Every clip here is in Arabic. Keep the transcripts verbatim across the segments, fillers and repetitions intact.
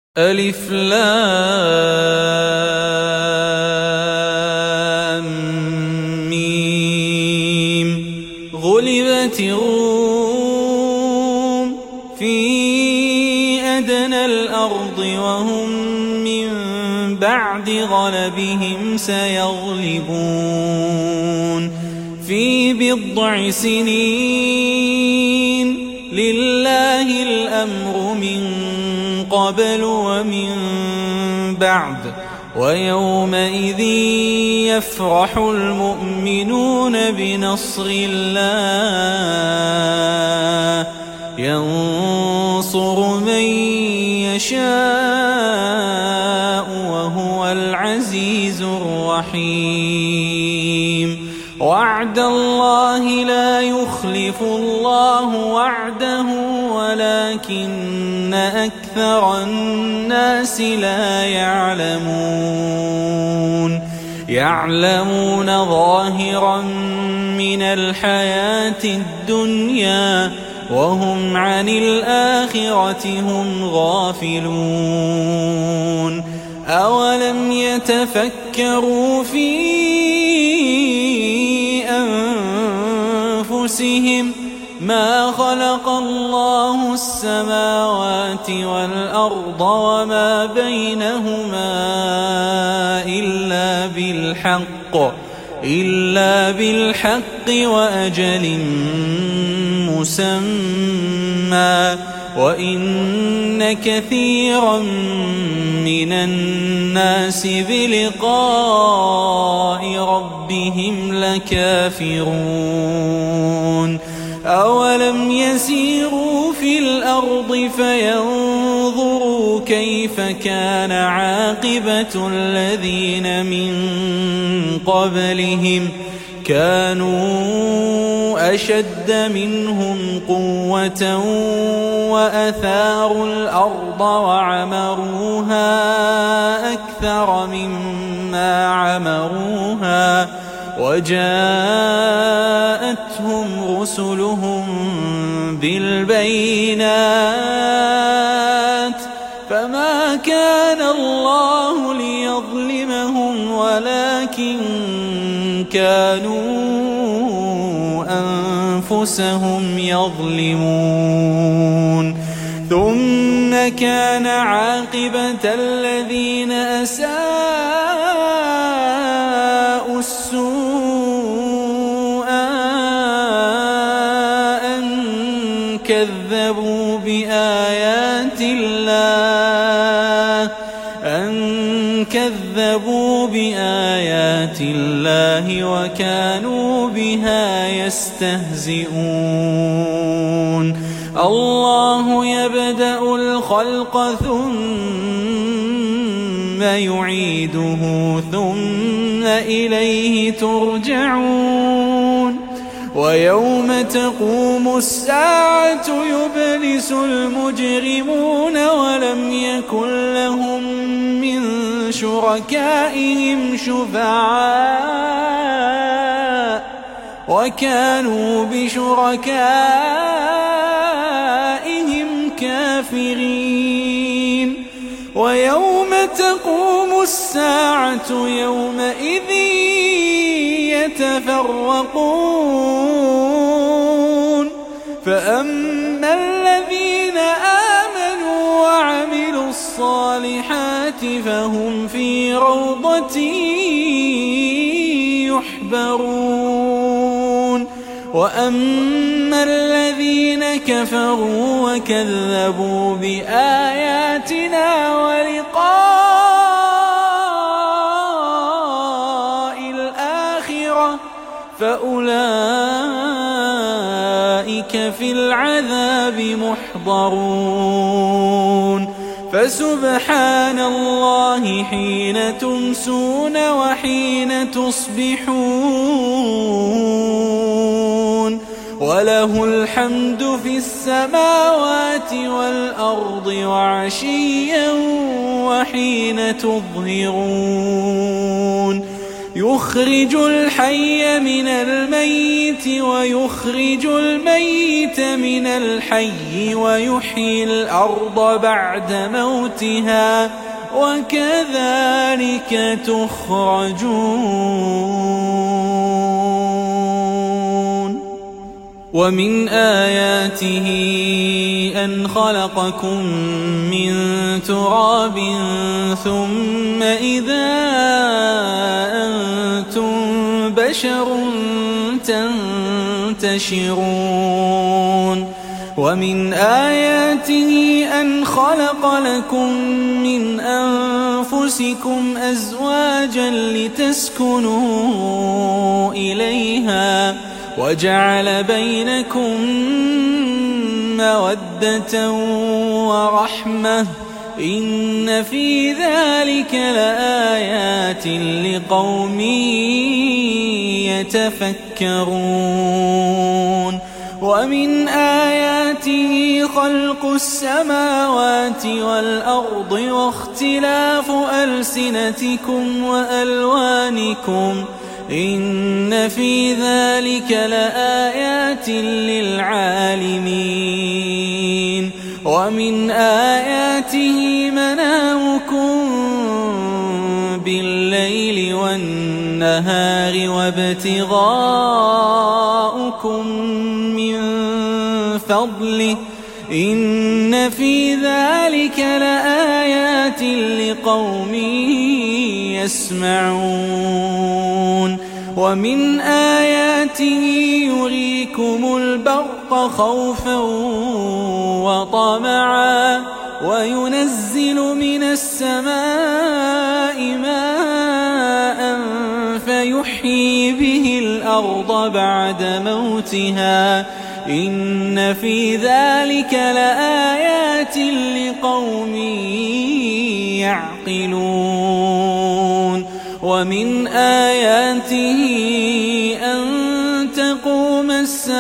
ألف لام ميم غلبت الروم في أدنى الأرض وهم من بعد غلبهم سيغلبون في بضع سنين لله الأمر من قبل ومن بعد ويومئذ يفرح المؤمنون بنصر الله ينصر من يشاء وهو العزيز الرحيم وعد الله لا يخلف الله وعده ولكن أكثر الناس لا يعلمون يعلمون ظاهرا من الحياة الدنيا وهم عن الآخرة هم غافلون أولم يتفكروا في أنفسهم ما خلق الله السماوات والأرض وما بينهما إلا بالحق إلا بالحق وأجل مسمى وإن كثيرا من الناس بلقاء ربهم لكافرون أولم يسيروا في الأرض فينظروا كيف كان عاقبة الذين من قبلهم كانوا أشد منهم قوة وأثاروا الأرض وعمروها أكثر مما عمروها وجاءتهم رسلهم بالبينات فما كان الله ليظلمهم ولكن كانوا أنفسهم يظلمون ثم كان عاقبة الذين أساءوا السوء أن كذبوا بآيات الله أن كذبوا بآيات الله وكانوا بها يستهزئون الله يبدأ الخلق ثم يعيده ثم إليه ترجعون ويوم تقوم الساعة يبلس المجرمون ولم يكن لهم من شركائهم شفعاء وكانوا بشركائهم كافرين ويوم تقوم الساعة يومئذ يتفرقون فأما الذين آمنوا وعملوا الصالحات فهم في روضة يحبرون وأما الذين كفروا وكذبوا بآياتنا ولقاء الآخرة فأولئك في العذاب محضرون فسبحان الله حين تمسون وحين تصبحون وله الحمد في السماوات والأرض وعشيا وحين تظهرون يخرج الحي من الميت ويخرج الميت من الحي ويحيي الأرض بعد موتها وكذلك تخرجون. ومن آياته أن خلقكم من تراب ثم إذا أنتم بشر تنتشرون. ومن آياته أن خلق لكم من أنفسكم أزواجا لتسكنوا إليها وجعل بينكم مودة ورحمة إن في ذلك لآيات لقوم يتفكرون. ومن آياته خلق السماوات والأرض واختلاف ألسنتكم وألوانكم إن في ذلك لآيات للعالمين. ومن آياته منامكم بالليل والنهار وابتغاؤكم من فضله إن في ذلك لآيات لقوم يسمعون. ومن آياته يريكم البرق خوفا وطمعا وينزل من السماء ماء فيحيي به الأرض بعد موتها إن في ذلك لآيات لقوم يعقلون. ومن آياته أن تقوم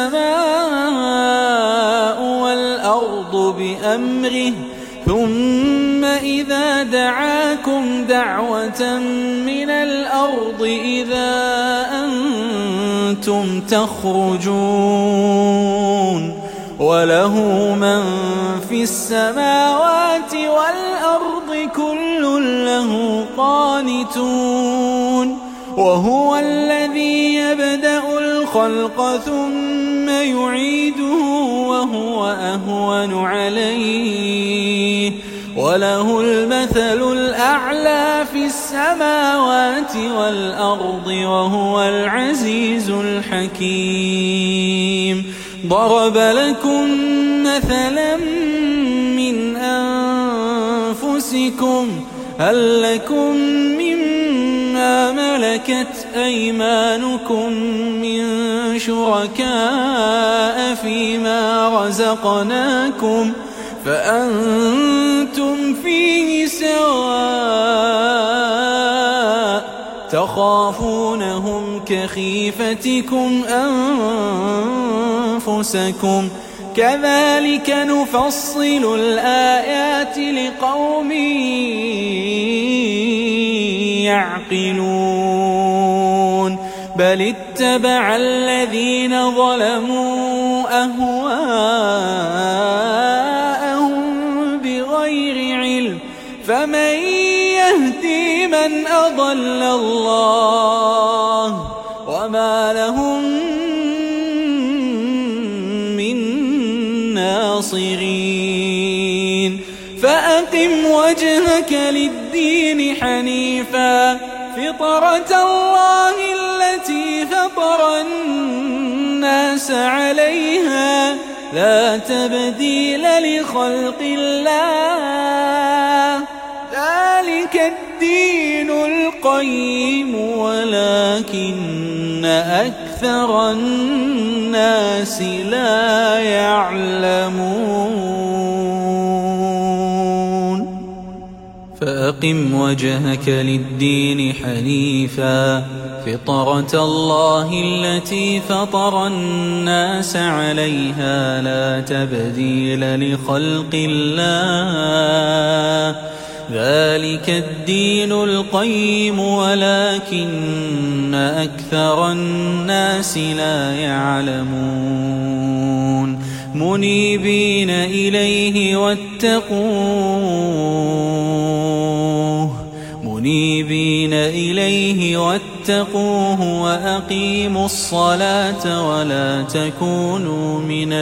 السماء والأرض بأمره ثم إذا دعاكم دعوة من الأرض إذا أنتم تخرجون. وله من في السماوات والأرض كل له قانتون. وهو الذي يبدأ الخلق ثم يعيده وهو أهون عليه وله المثل الأعلى في السماوات والأرض وهو العزيز الحكيم. ضرب لكم مثلا من أنفسكم هل لكم مما ملكت أيمانكم من شركاء فيما رزقناكم فأنتم فيه سواء تخافونهم كخيفتكم أنفسكم كذلك نفصل الآيات لقوم يعقلون. بل اتبع الذين ظلموا أهواءهم بغير علم فمن يهدي من أضل الله وما لهم من ناصرين. فأقم وجهك للدين حنيفا فطرة الله التي فطر الناس عليها لا تبديل لخلق الله ذلك الدين القيم ولكن أكثر الناس لا يعلمون. فأقم وجهك للدين حنيفا فطرة الله التي فطر الناس عليها لا تبديل لخلق الله ذلك الدين القيم ولكن أكثر الناس لا يعلمون منيبين إليه واتقوه منيبين إليه واتقوه وأقيموا الصلاة ولا تكونوا من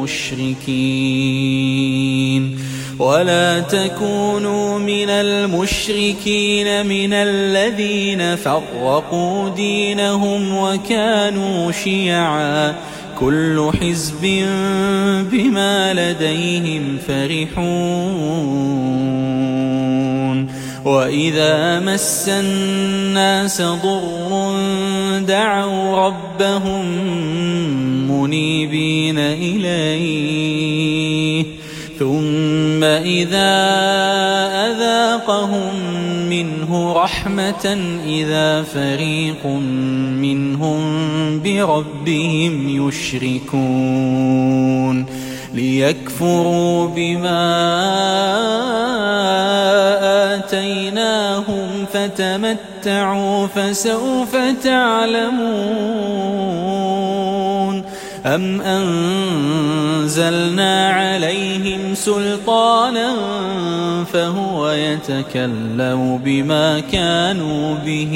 المشركين ولا تكونوا من المشركين من الذين فرقوا دينهم وكانوا شيعا كل حزب بما لديهم فرحون وإذا مس الناس ضر دعوا ربهم منيبين إليه ثم إذا أذاقهم منه رحمة إذا فريق منهم بربهم يشركون ليكفروا بما آتيناهم فتمتعوا فسوف تعلمون أم أنزلنا عليهم سلطانا فهو يتكلم بما كانوا به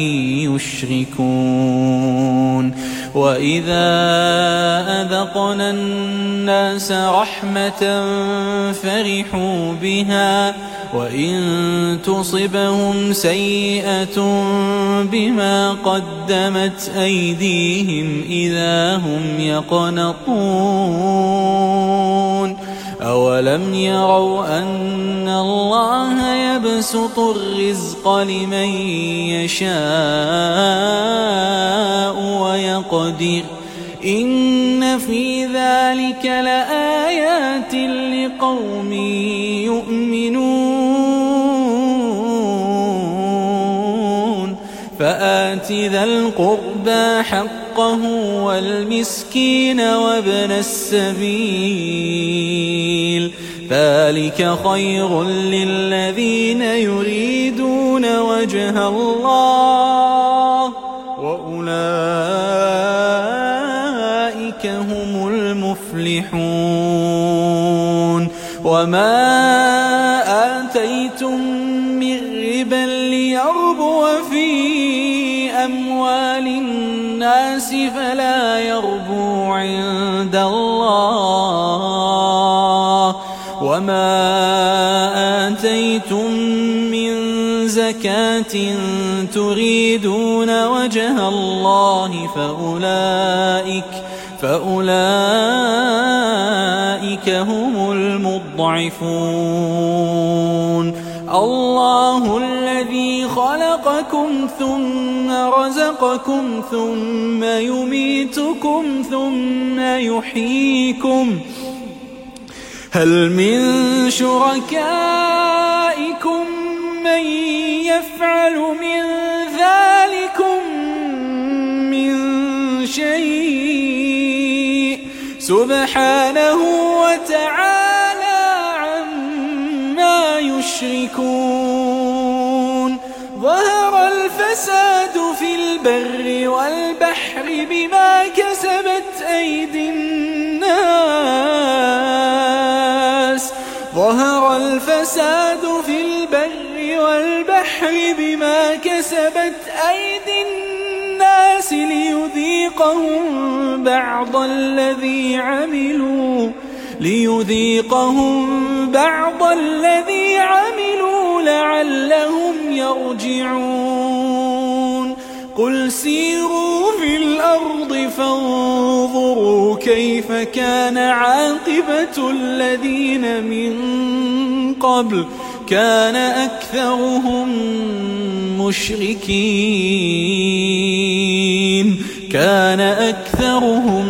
يشركون وإذا أذقنا الناس رحمة فرحوا بها وإن تصبهم سيئة بما قدمت أيديهم إذا هم يقنطون أولم يروا أن الله يبسط الرزق لمن يشاء ويقدر إن في ذلك لآيات لقوم يؤمنون فآت ذا القربى حقه والمسكين وابن السبيل ذلك خير للذين يريدون وجه الله وأولئك هم المفلحون وما آتيتم من ربا ليربو في أموال الناس فلا يربو عند الله وما آتيتم من زكاة تريدون وجه الله فأولئك فأولئك هم المضعفون الله الذي خلقكم ثم رزقكم ثم يميتكم ثم يحييكم هل من شركائكم من يفعل من ذلكم من شيء سبحانه وتعالى عما يشركون ظهر الفساد في البر والبحر بما كسبت أيدي الناس ظهر الفساد في البر والبحر بما كسبت أيدي الناس ليذيقهم بعض الذي عملوا ليذيقهم بعض الذي عملوا لعلهم يرجعون قل سيروا في الأرض فانظروا كيف كان عاقبة الذين من قبل كان أكثرهم مشركين كان أكثرهم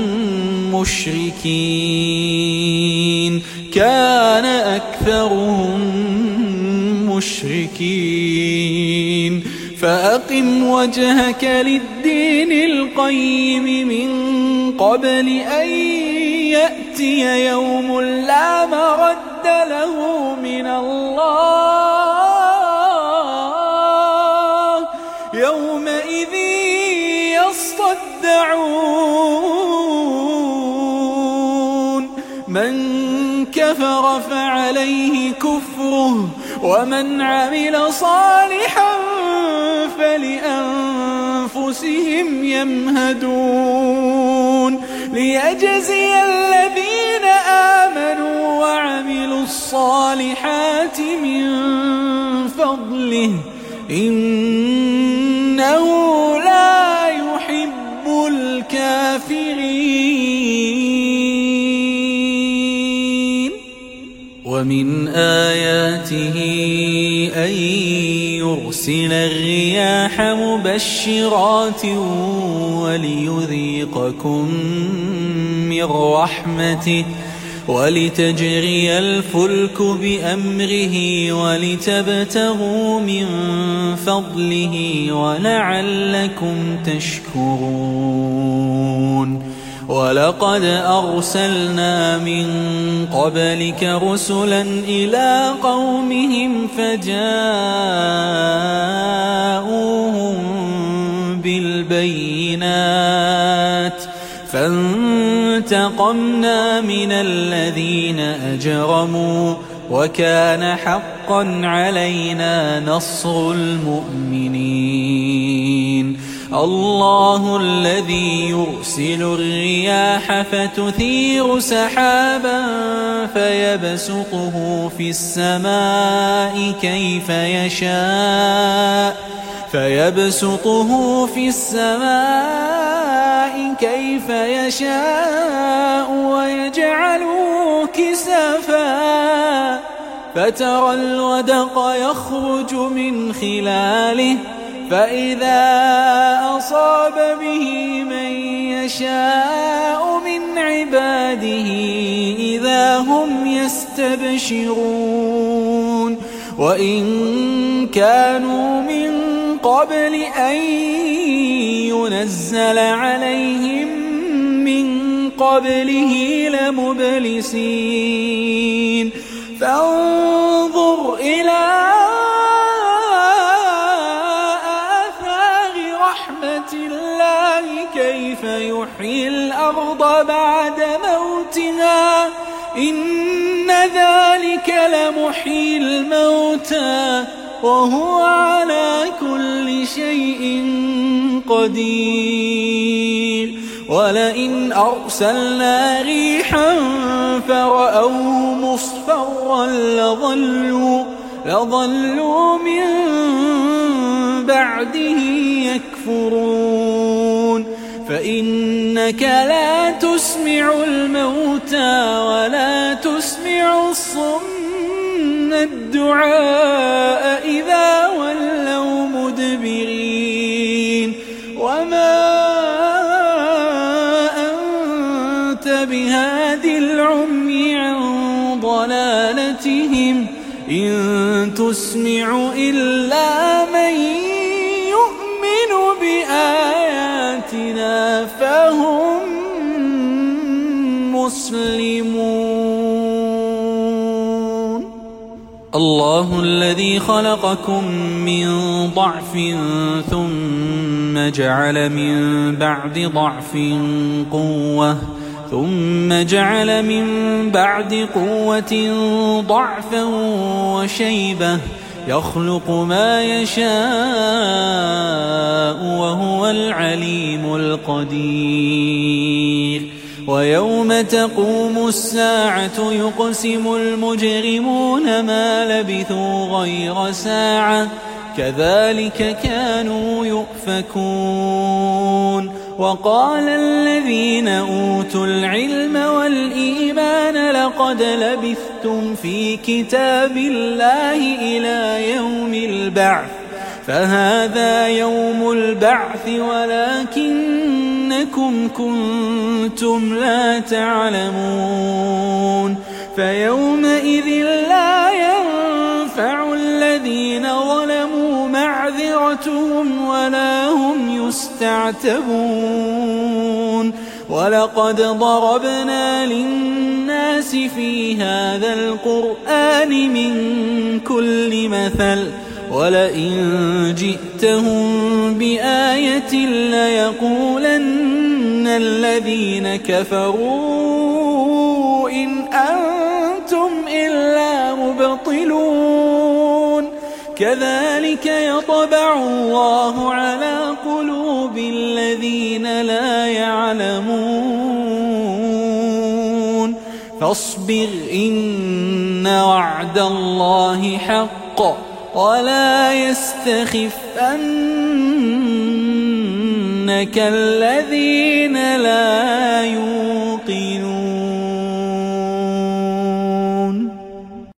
مشركين كان أكثرهم مشركين فأقم وجهك للدين القيم من قبل أن يأتي يوم لا مرد له من الله يومئذ يصدعون من كفر فعليه كفره ومن عمل صالحا فلأنفسهم يمهدون ليجزي الذين آمنوا وعملوا الصالحات من فضله إنه لا يحب الكافرين. ومن آياته أن يرسل الرياح مبشرات وليذيقكم من رحمته ولتجري الفلك بأمره ولتبتغوا من فضله ولعلكم تشكرون. ولقد أرسلنا من قبلك رسلا إلى قومهم فجاءوهم بالبينات فانتقمنا من الذين أجرموا وكان حقا علينا نصر المؤمنين. الله الذي يرسل الرياح فتثير سحابا فيبسطه في السماء كيف يشاء فيبسطه في السماء كيف يشاء ويجعله كسفا فترى الودق يخرج من خلاله فإذا أصاب به من يشاء من عباده إذا هم يستبشرون. وإن كانوا من قبل أن ينزل عليهم من قبله لمبلسين. فانظر إلى آثار رحمة الله كيف يحيي الأرض بعد موتها إن ذلك لمحيي الموتى وهو على كل شيء قدير. ولئن أرسلنا ريحا فرأوه مصفرا لظلوا, لظلوا من بعده يكفرون. فإنك لا تسمع الموتى ولا تسمع الصم الدعاء إذا ولوا مدبرين. وما أنت بهاد العمي عن ضلالتهم إن تسمع إلا من يؤمن بآياتنا فهم مسلمون. الله الذي خلقكم من ضعف ثم جعل من بعد ضعف قوة ثم جعل من بعد قوة ضعفا وشيبة يخلق ما يشاء وهو العليم القدير. ويوم تقوم الساعة يقسم المجرمون ما لبثوا غير ساعة كذلك كانوا يؤفكون. وقال الذين أوتوا العلم والإيمان لقد لبثتم في كتاب الله إلى يوم البعث فهذا يوم البعث ولكنكم كنتم لا تعلمون. فيومئذ لا ينفع الذين ظلموا معذرتهم ولا هم يستعتبون. ولقد ضربنا للناس في هذا القرآن من كل مثل ولئن جئتهم بآية ليقولن الذين كفروا إن أنتم إلا مبطلون كذلك يطبع الله على قلوب الذين لا يعلمون فاصبر إن وعد الله حق ولا يستخفنك الذين لا يوقنون